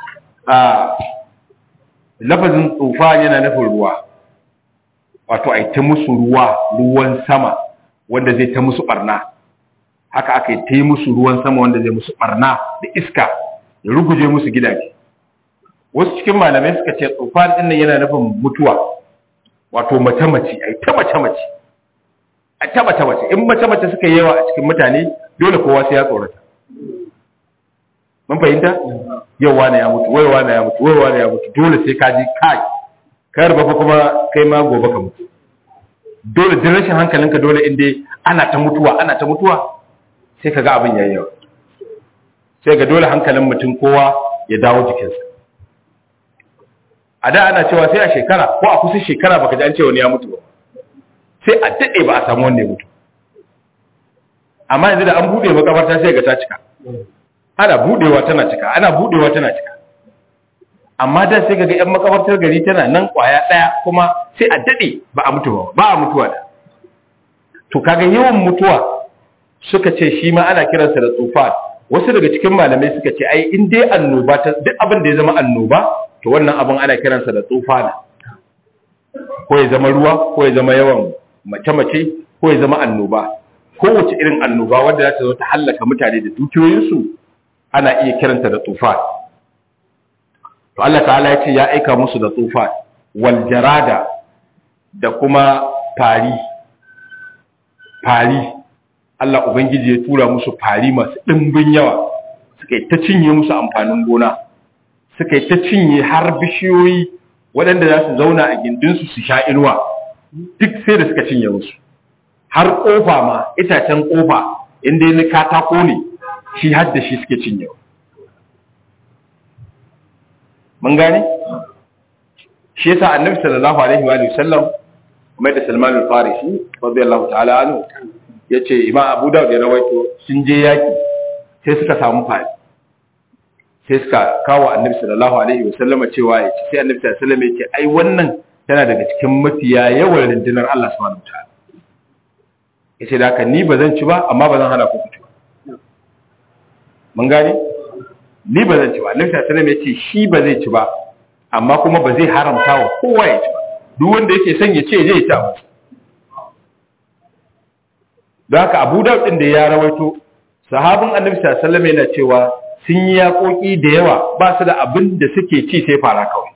lafazin tufan yana nufin ruwa, wato ai ta musu ruwan sama wanda zai ta musu barna. Haka aka yi ta yi musu ruwan sama wanda zai musu barna da iska ya ruguje musu gidaje. Wasu cikin malamai suka ce tsufan ɗin nan yana nufin mutuwa, wato mace-mace, ai ta mace-mace, a ta mace-mace. In mace-mace suka yi yawa a cikin mutane dole kowa sai ya tsorata. Mun fahimta? Yau wane ya mutu, wai wane ya mutu, wai wane ya mutu, dole sai ka ji kai, kayar ba kuma kai ma gobe ka mutu. Dole din rashin hankalinka dole inda ana ta mutuwa sai ka ga abin yayi yawa, sai ga dole hankalin mutum kowa ya dawo jikinsa. A da ana cewa sai a shekara ko a kusa shekara baka ji an ce wani ya mutu ba, sai a daɗe ba a samu wanda ya mutu. Amma yanzu da an buɗe makabarta sai ga ta cika, ana buɗewa tana cika, ana buɗewa tana cika. Amma da sai ga 'yan makabartar gari tana nan kwaya ɗaya kuma sai a daɗe ba a mutu ba a mutuwa da. To kaga yawan mutuwa suka ce shi ma ana kiransa da tsufa. Wasu daga cikin malamai suka ce ai in dai annoba ta duk abin da ya zama annoba to wannan abin ana kiransa da tsufa, ko ya zama ruwa ko ya zama yawan mace-mace ko ya zama annoba. Kowace irin annoba wadda za ta zo ta hallaka mutane da dukiyoyinsu ana iya kiranta da tsufa. To Allah ta'ala ya ce ya aika musu da tsufa wal jarada da kuma fari. Allah ubangiji ya tura musu fari masu ɗimbin yawa, suka yi ta cinye musu amfanin gona, suka yi ta cinye har bishiyoyi waɗanda za su zauna a gindinsu su sha inuwa, duk sai da suka cinye musu. Har ƙofa ma, itacen ƙofa in dai na katako ne shi har da shi suke cinyewa. Mun gane? Shi yasa Annabi sallallahu alaihi wa sallam kuma da Salman al-Farisi radiyallahu ta'ala anhu yace Imam Abu Dawud ya rawaito sun je yaki sai suka samu fari sai suka kawo Annabi sallallahu alaihi wa sallama cewa yace sai Annabi sallallahu alaihi wa sallam yace ai wannan tana daga cikin mafiya yawan rundunar Allah subhanahu wa ta'ala. Yace da haka ni bazan ci ba amma bazan hana ku ci ba. Mun gane? Ni bazan ci ba. Annabi sallallahu alaihi wa sallam yace shi ba zai ci ba amma kuma ba zai haramta wa kowa ya ci ba. Duk wanda yake son ya ce zai ci abu. Don haka Abu Dawud din da ya rawaito sahabin Annabi sallallahu alaihi wasallam yana cewa sun yi yakoki da yawa ba su da abin da suke ci sai fara kawai.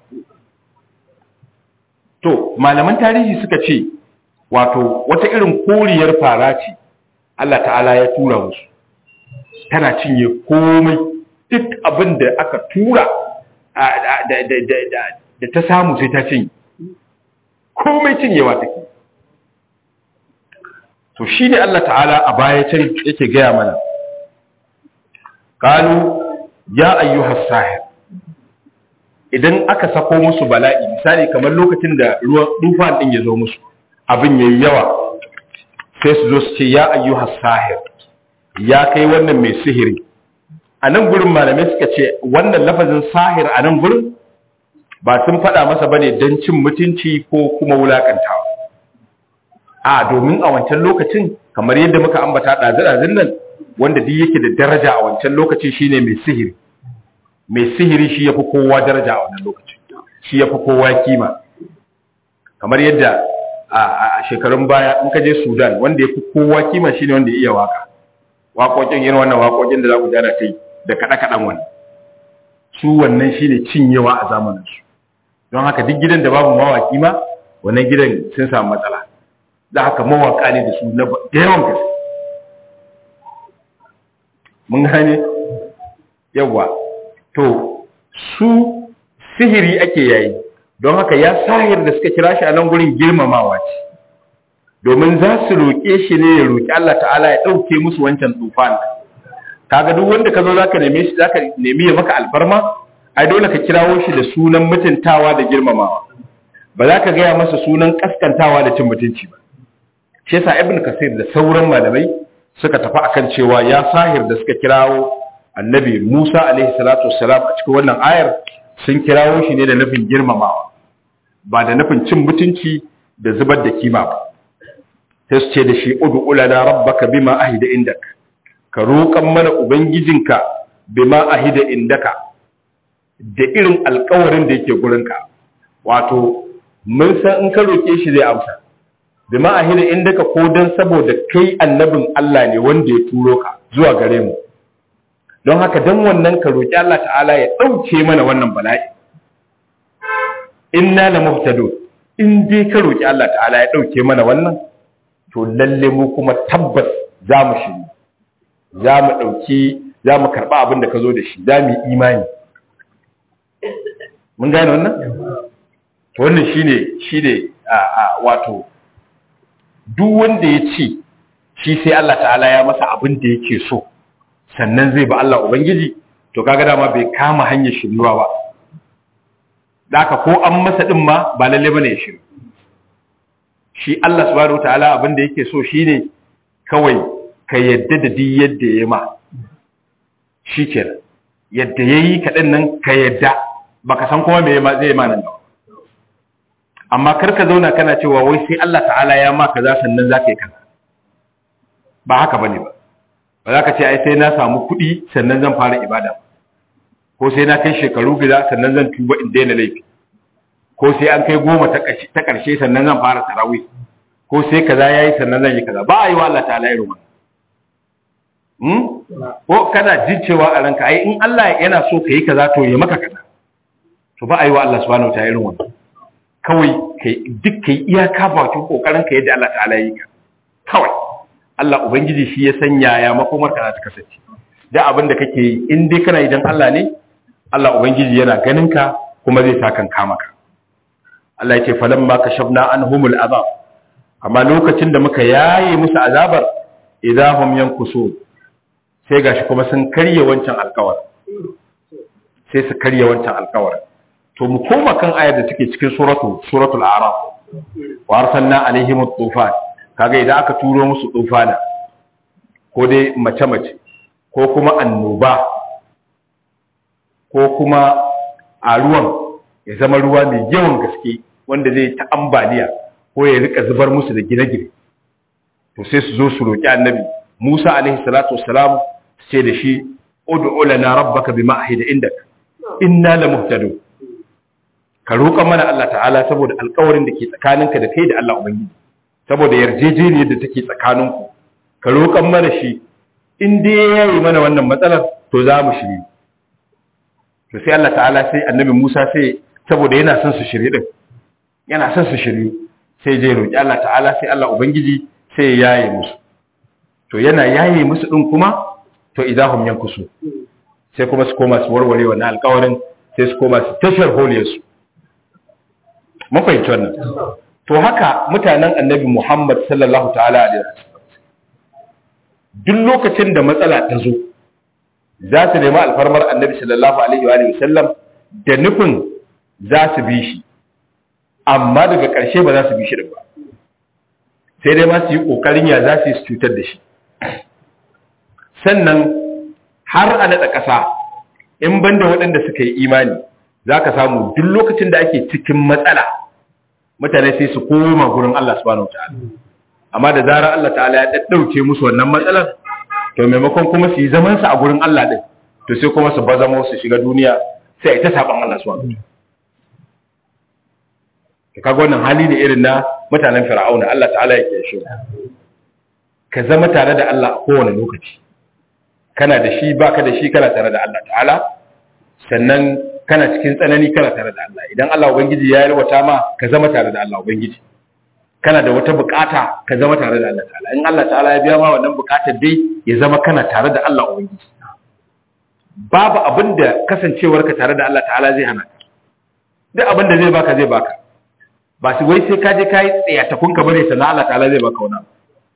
To malaman tarihi suka ce wato wata irin koriyar fara ce Allah ta'ala ya tura musu. Tana cinye komai duk abin da aka tura da ta samu sai ta cinye. Komai cinyewa take. To shi ne Allah ta'ala a baya can yake gaya mana. Kalu ya ayyuhas sahir. Idan aka sako musu bala'i, misali kamar lokacin da ruwan dufan din ya zo musu, abin yayi yawa, sai su zo su ce ya ayyuhas sahir, ya kai wannan mai sihiri. A nan gurin malamai suka ce wannan lafazin sahir a nan gurin ba sun faɗa masa bane don cin mutunci ko kuma wulakantawa. A domin a wancan lokacin kamar yadda muka ambata ɗazu-ɗazun nan wanda duk yake da daraja a wancan lokacin shine mai sihiri. Mai sihiri shi yafi kowa daraja a wannan lokacin, shi yafi kowa kima. Kamar yadda a shekarun baya in ka je Sudan wanda yafi kowa kima shine wanda ya iya waka. Waƙoƙin irin wannan waƙoƙin da za ku jana kai da kaɗe-kaɗen wannan. Su wannan shine cinyewa a zamaninsu. Don haka duk gidan da babu mawaki ma wannan gidan sun samu matsala. Da haka mawaka ne da su da yawan gaske. Mun gane? Yawwa. To, su sihiri ake yayi. Don haka ya sahir da suka kira shi a nan gurin girmamawa ce. Domin za su roƙe shi ne ya roƙi Allah ta'ala ya ɗauke musu wancan tufan. Kaga duk wanda ka zo za ka neme shi, za ka nemi ya maka alfarma, ai dole ka kirawo shi da sunan mutuntawa da girmamawa. Ba za ka gaya masa sunan kaskantawa da cin mutunci ba. Shi yasa Ibn Kasir da sauran malamai suka tafi akan cewa ya sahir da suka kirawo Annabi Musa alaihi salatu wassalam a cikin wannan ayar sun kirawo shi ne da nufin girmamawa, ba da nufin cin mutunci da zubar da kima ba. Sai su ce da shi ud'u lana rabbaka bima ahida indaka, ka roƙan mana ubangijinka bima ahida indaka, da irin alƙawarin da yake gurinka. Wato mun san in ka roƙe shi zai amsa, bima ahida indaka ko dan saboda kai annabin Allah ne wanda ya turo ka zuwa gare mu. Don haka dan wannan ka roƙi Allah ta'ala ya ɗauke mana wannan bala'i. Inna la muhtadun, in dai ka roƙi Allah ta'ala ya ɗauke mana wannan, to lalle mu kuma tabbas za mu shiri, za mu karɓa abin da ka zo da shi, za mu yi imani. Mun gane wannan? To wannan shi ne wato duk wanda ya ce shi sai Allah ta'ala ya masa abin da yake so sannan zai ba Allah Ubangiji, to kaga dama bai kama hanyar shiryuwa ba. Da haka ko an masa din ma ba lalle bane ya shiru. Shi Allah subhanahu ta'ala abin da yake so shine kawai ka yadda da duk yadda ya ma. Shikenan. Yadda yayi kaɗan nan ka yadda, baka san kuma me zai ma nan ba. Amma kar ka zauna kana cewa wai sai Allah ta'ala ya ma kaza sannan zaka yi kaza. Ba haka bane ba. Ba za ka ce ai sai na samu kuɗi sannan zan fara ibada, ko sai na kai shekaru gida sannan zan tuba in daina laifi, ko sai an kai 10 ta ƙarshe sannan zan fara tarawih, ko sai kaza yayi sannan zan yi kaza. Ba a yi wa Allah ta'ala irin wannan. Ko kana jin cewa a ranka ai in Allah yana so ka yi kaza to ya maka kaza, to ba a yi wa Allah subhanahu wa ta'ala irin wannan. Kawai duk kai iyaka bakin kokarin ka yadda Allah ta'ala yi ka kawai. Allah Ubangiji shi ya sanya ya makomar ka ta kasance. Da abin da kake yi in dai kana idan Allah ne, Allah Ubangiji yana ganin ka kuma zai sa kan kama ka. Allah ya ce falamma kashafna anhumul azab, amma lokacin da muka yaye musu azabar, idahum yankusun sai gashi kuma sun karye wancan alƙawari sai su karye wancan alƙawari. To mu koma kan ayar da take cikin suratul a'raf wa arsalna alaihim at-tufan. Kaga idan aka turo musu tufana ko dai mace ko kuma annoba ko kuma a ruwan ya zama ruwa mai yawan gaske wanda zai ta ambaliya ko ya rika zubar musu da gine-gine, to sai su zo su roƙi annabi Musa alaihi salatu wassalam sai da shi ud'u lana rabbaka bima ahida indak inna lamuhtadun. Ka roƙa mana Allah ta'ala saboda alƙawarin da ke tsakaninka da kai da Allah ubangiji, saboda yarjejeniyar da take tsakaninku, ka roƙa mana shi in dai yayi mana wannan matsalar to za mu shiri. To sai Allah ta'ala sai annabi Musa sai saboda yana son su shiri din, yana son su shiri sai je roƙi Allah ta'ala sai Allah ubangiji sai ya yaye musu. To yana yaye musu din kuma to idahum yankusu sai kuma su koma su warware wannan alƙawarin, sai su koma su tashar holiyarsu. Mun fahimci wannan. To haka mutanen annabi Muhammad sallallahu ta'ala alaihi wasallam duk lokacin da matsala ta zo za su nemi alfarmar annabi sallallahu alaihi wa sallam da nufin za su bi shi, amma daga ƙarshe ba za su bi shi ba, sai dai ma su yi ƙoƙarin ya za su yi su cutar da shi. Sannan har a naɗa ƙasa in banda waɗanda suka yi imani za ka samu duk lokacin da ake cikin matsala mutane sai su koma gurin Allah subhanahu wataala, amma da zarar Allah ta'ala ya ɗauke musu wannan matsalar to maimakon kuma su yi zaman su a gurin Allah din to sai kuma su bazamo su shiga duniya sai ita saban Allah subhanahu wataala. Kaga wannan hali ne irin na mutanen Fir'auna. Allah ta'ala yake shi ka zama tare da Allah a kowane lokaci, kana da shi baka da shi kana tare da Allah ta'ala, sannan kana cikin tsanani kana tare da Allah. Idan Allah ubangiji ya yarwata ma ka zama tare da Allah ubangiji, kana da wata bukata ka zama tare da Allah ta'ala. In Allah ta'ala ya biya ma wannan bukatar dai ya zama kana tare da Allah ubangiji. Babu abin da kasancewarka tare da Allah ta'ala zai hana ka. Duk abin da zai baka ba su wai sai ka je kai tsayatakun ka bane sannan Allah ta'ala zai baka wani.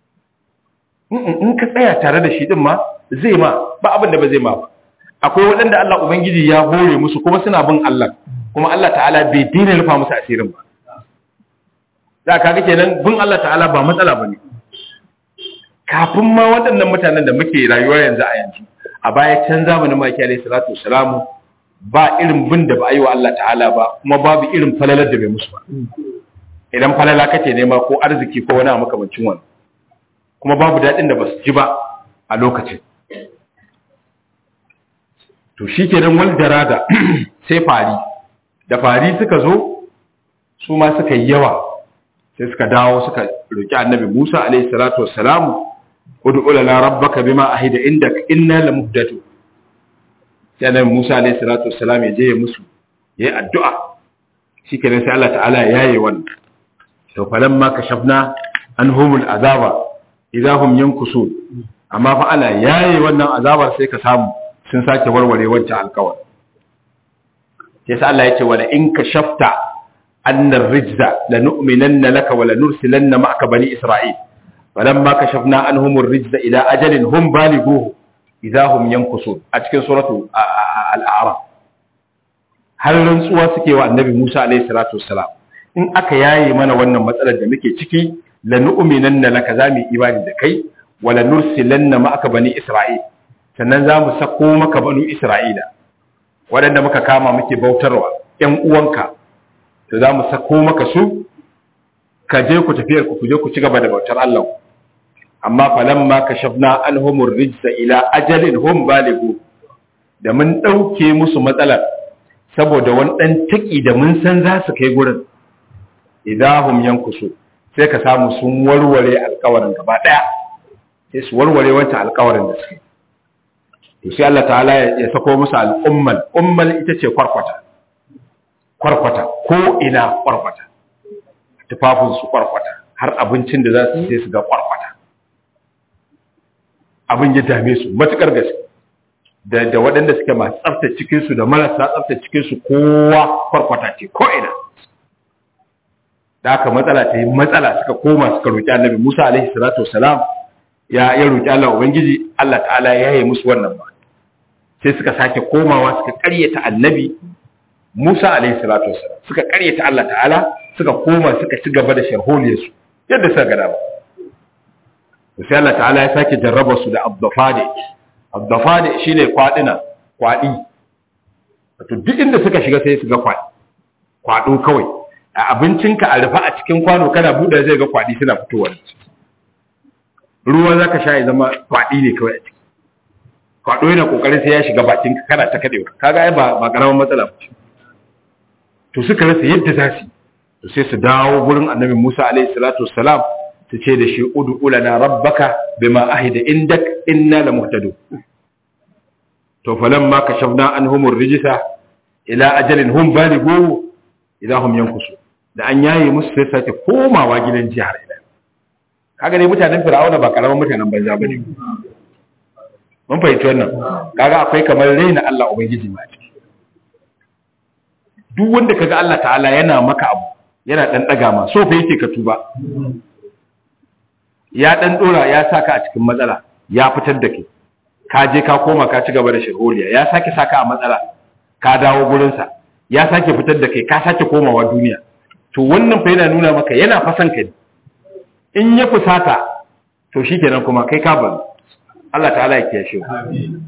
In ka tsaya tare da shi din ma zai ma ba abin da ba zai ma ba. Akwai waɗanda Allah ubangiji ya hore musu kuma suna bin Allah, kuma Allah ta'ala bai dina rufa musu asirin ba. Za ka ga kenan bin Allah ta'ala ba matsala bane. Kafin ma waɗannan mutanen da muke rayuwa yanzu a yanzu, a baya can zamanin Maki alaihi salatu wassalamu ba irin bin da ba a yi wa Allah ta'ala ba, kuma babu irin falalar da bai musu ba. Idan falala kake nema ko arziki ko wani makamancin wani, kuma babu daɗin da ba su ji ba a lokacin. To shi kenan wal darada sai fari, da fari suka zo su ma suka yi yawa, sai suka dawo suka roki annabi Musa alaihi salatu wassalamu ud'u lana rabbaka bima ahida indak inna lamuhdatu. Sai annabi Musa alaihi salatu wassalam ya je ya musu yayi addu'a, shikenan sai Allah ta'ala ya yaye wannan. To falamma kashafna anhumul azaba idahum yankusun, amma fa Allah yaye wannan azabar sai ka samu sun sake warware wancan alƙawari. Sai Allah ya ce wala in kashafta annar rijza lanu'minanna laka wa lanursilanna ma'aka bani isra'il falamma kashafna anhumur rijza ila ajalin hum balighuhu idahum yankusun, a cikin suratu al-a'raf. Har rantsuwa suke wa annabi Musa alaihi salatu wassalam, in aka yaye mana wannan matsalar da muke ciki lanu'minanna laka zamu imani da kai wa lanursilanna ma'aka bani isra'il, sannan zamu sako maka banu isra'ila waɗanda muka kama muke bautarwa ƴan uwanka, to zamu sako maka su ka je ku tafiyar ku je ku ci gaba da bautar Allah. Amma falamma kashafna anhumur rijsa ila ajalin hum balighu, da mun dauke musu matsalar saboda wani dan taki da mun san za su kai gurin, idahum yankusu, sai ka samu sun warware alƙawarin gaba daya, sai su warware wancan alƙawarin da suke. To sai Allah ta'ala ya sako musu ummal ita ce kwarkwata ko ina kwarkwata, tufafin su kwarkwata, har abincin da za su sai su ga kwarkwata. Abin ya dame su matukar gaske, da waɗanda suke masu tsafta cikinsu da marasa tsafta cikinsu kowa kwarkwata ce ko ina. Da aka matsala ta yi matsala suka koma suka roƙi annabi Musa alaihi salatu wasalam ya roki Allah ubangiji Allah ta'ala ya yi musu wannan ba sai suka sake komawa suka ƙaryata annabi Musa alaihi salatu wassalam suka ƙaryata Allah ta'ala suka koma suka ci gaba da sharholiyarsu yadda suka gada ba sai Allah ta'ala ya sake jarraba su da abdafade shine kwadi wato duk inda suka shiga sai su ga kwado kawai a abincinka a rufa a cikin kwano kana buɗe zai ga kwadi suna fitowa ruwa zaka sha ya zama kwadi ne kawai a ciki kwado yana kokarin sai ya shiga bakinka kana ta kadewa kaga ai ba karaman matsala ba to suka rasa yadda za su to sai su dawo gurin annabi Musa alaihi salatu wassalam su ce da shi ud'u lana rabbaka bima ahida indak inna lamuhtadun to falamma kashafna anhum ar-rijsa ila ajalin hum balighu idahum yankusu da an yaye musu sai sake komawa gidan jihar ila kaga dai mutanen fir'auna ba karaman mutanen banza bane mun fahimci wannan kaga akwai kamar raina Allah ubangiji ma ciki duk wanda kaga Allah ta'ala yana maka abu yana dan daga ma so fa yake ka tuba ya dan dora ya saka a cikin matsala ya fitar da kai ka je ka koma ka ci gaba da shirholiya ya sake saka a matsala ka dawo gurin sa ya sake fitar da kai ka sake komawa duniya to wannan fa yana nuna maka yana fasan ka in ya fusata to shikenan kuma kai ka bani Allah ta'ala ya kiyashe mu amin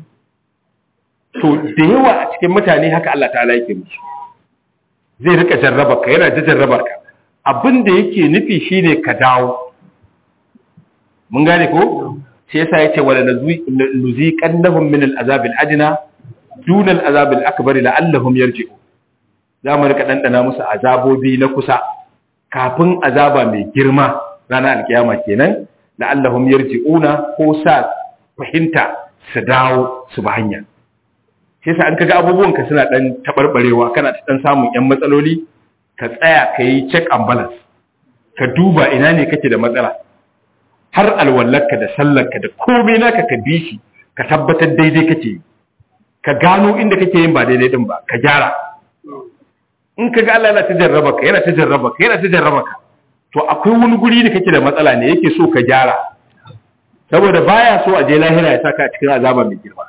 to da yawa a cikin mutane haka Allah ta'ala yake musu zai rika jarraba ka yana da jarrabar ka abin da yake nufi shine ka dawo mun gane ko sai yasa yace wala nuziqannahum min al'azab al'adna dun al'azab al'akbar la'allahum yarji'un za mu rika dandana musu azabobi na kusa kafin azaba mai girma ranar alkiyama kenan la'allahum yarji'una ko sa fahimta su dawo su ba hanya sai sa an kaga abubuwan ka suna dan tabarbarewa kana dan samun yan matsaloli ka tsaya kai check and balance ka duba ina ne kake da matsala har alwallarka da sallarka da komai naka ka bi shi ka tabbatar daidai kake ka gano inda kake yin ba daidai din ba ka gyara in kaga Allah yana ta jarraba ka yana ta jarraba ka yana ta jarraba ka to akwai wani guri da kake da matsala ne yake so ka gyara saboda baya so a je lahira ya saka a cikin azaba mai girma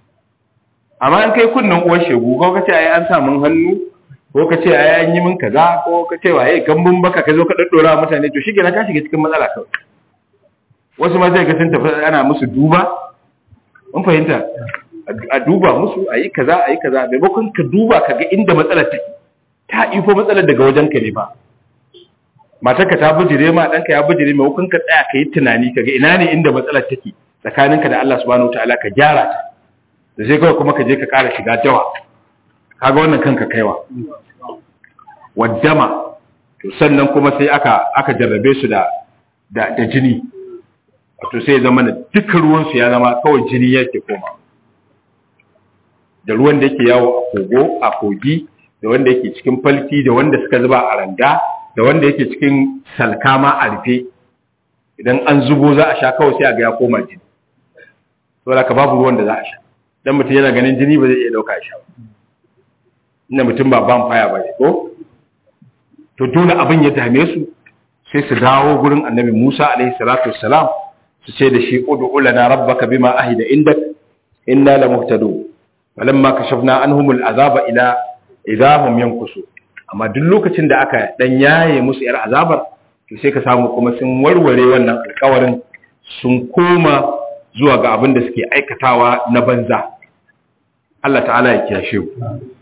amma an kai kunnan uwar shegu ko kace ai an sa mun hannu ko kace ai an yi min kaza ko kace waye gambun baka ka zo ka daddora mutane to shige na ka shiga cikin matsala kawai wasu ma zai ga sun tafi ana musu duba mun fahimta a duba musu ayi kaza maimakon ka duba ka ga inda matsalar take ta ifo matsalar daga wajen ka ne ba matarka ta bujire ma danka ya bujire maimakon ka tsaya ka yi tunani ka ga ina ne inda matsalar take tsakaninka da Allah subhanahu wataala ka gyara ta da sai kawai kuma ka je ka ƙara shiga dawa kaga wannan kanka kaiwa waddama to sannan kuma sai aka jarrabe su da jini wato sai ya zama da duka ruwansu ya zama kawai jini yake koma da ruwan da yake yawo a kogi da wanda yake cikin falki da wanda suka zuba a randa da wanda yake cikin salkama a rufe idan an zubo za a sha kawai sai a ga ya koma jini saboda ka babu ruwan da za a sha dan mutum yana ganin jini ba zai iya dauka sha ba inda mutum ba vampire ba ne ko to dole abin ya dame su sai su dawo gurin annabi Musa alaihi salatu wassalam su ce da shi ud'u lana rabbaka bima ahida indak inna lamuhtadun falamma kashafna anhum al'azaba ila idahum yankusu amma duk lokacin da aka dan yaye musu yar azabar to sai ka samu kuma sun warware wannan alƙawarin sun koma zuwa ga abin da suke aikatawa na banza Allah ta'ala ya kiyashe ku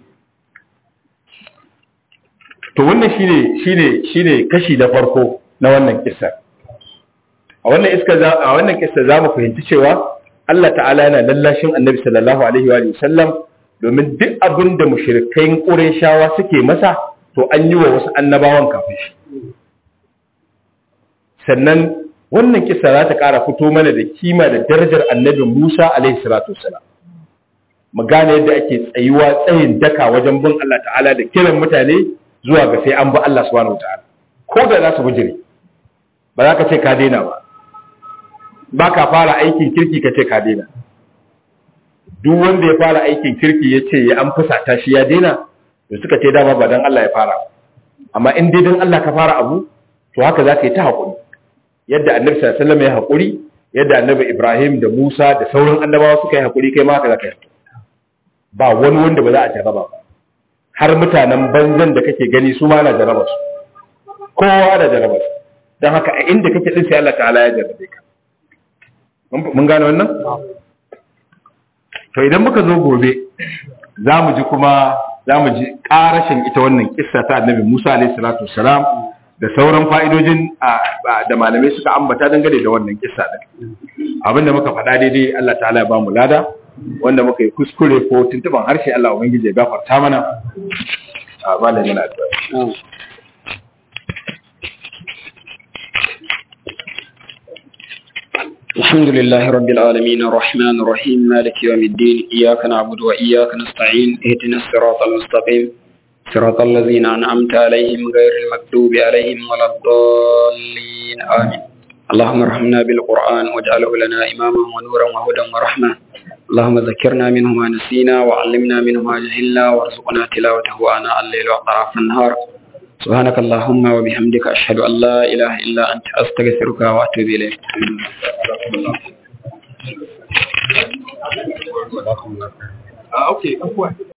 to wannan shine kashi na farko na wannan kissa a wannan kissa za mu fahimci cewa Allah ta'ala yana lallashin Annabi sallallahu alaihi wa sallam domin duk abin da mushrikai Qurayshawa suke masa to an yi wa wasu annabawan kafin shi sannan wannan kissa za ta ƙara fito mana da kima da darajar Annabi Musa alaihi salatu wasalam mu gane yadda ake tsayuwa tsayin daka wajen bin Allah ta'ala da kiran mutane zuwa ga sai an bi Allah subhanahu wataala ko da za su bijire ba za ka ce ka daina ba ka fara aikin kirki ka ce ka daina duk wanda ya fara aikin kirki ya ce ya an fusata shi ya daina da suka ce dama ba dan Allah ya fara amma in dai dan Allah ka fara abu to haka za ka yi ta haƙuri yadda annabi sallallahu alaihi wasallam ya haƙuri yadda annabi Ibrahim da Musa da sauran annabawa suka yi hakuri kai ma haka zaka yi ba wani wanda ba za a jarraba ba har mutanen banzan da kake gani su ma na jarraba su kowa da jarraba su don haka a inda kake din sai Allah ta'ala ya jarrabe ka mun gane wannan to idan muka zo gobe zamu ji karashin ita wannan kissa ta annabi Musa alaihi salatu wassalam da sauran fa'idojin da malamai suka ambata dangane da wannan kissa din abinda muka faɗa daidai Allah ta'ala ya ba mu lada wanda muka yi kuskure ko tuntuban harshe Allah ubangiji ya gafarta mana a malamin addu'a الحمد لله رب العالمين الرحمن الرحيم مالك يوم الدين إياك نعبد وإياك نستعين اهدنا الصراط المستقيم صراط الذين أنعمت عليهم غير المغضوب عليهم ولا الضالين آمين اللهم ارحمنا بالقرآن واجعله لنا إماما ونورا وهدى ورحمة اللهم ذكرنا منه ما نسينا وعلمنا منه ما جهلنا وارزقنا تلاوته آناء الليل وأطراف النهار سبحانك اللهم وبحمدك أشهد أن لا إله إلا أنت أستغفرك وأتوب إليك okay